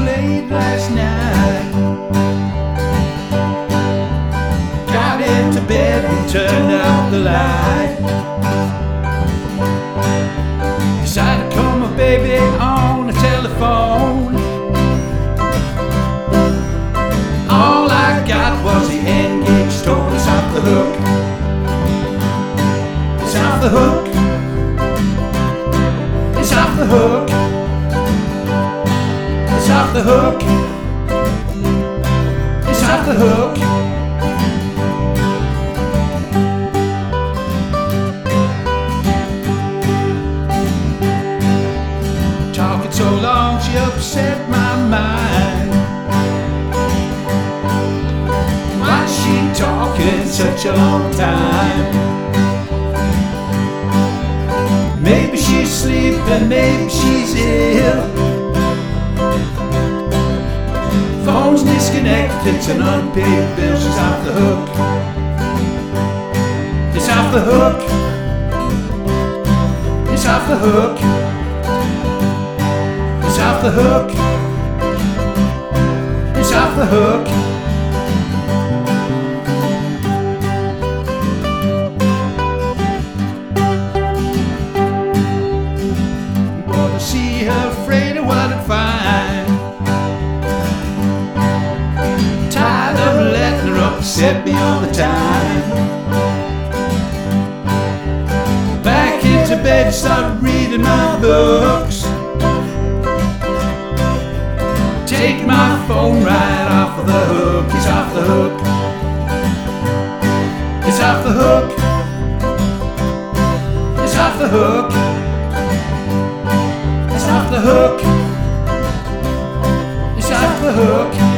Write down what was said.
late last night. Got into bed and turned out the light. Decided to call my baby on the telephone. All I got was the engaged tone. It's off the hook. It's off the hook. It's off the hook. It's off the hook. It's off the hook. Talking so long, she upset my mind. Why's she talking such a long time? Maybe she's sleeping, maybe she's ill. Phone's disconnected, it's an unpaid bill. She's off the hook. It's off the hook. It's off the hook. It's off the hook. It's off the hook. Want to see her, afraid of what I'd find. Tired of letting her upset me all the time. Back into bed, start reading my books. Take my phone right off of the hook. It's off the hook. It's off the hook. It's off the hook. It's off the hook. It's off the hook.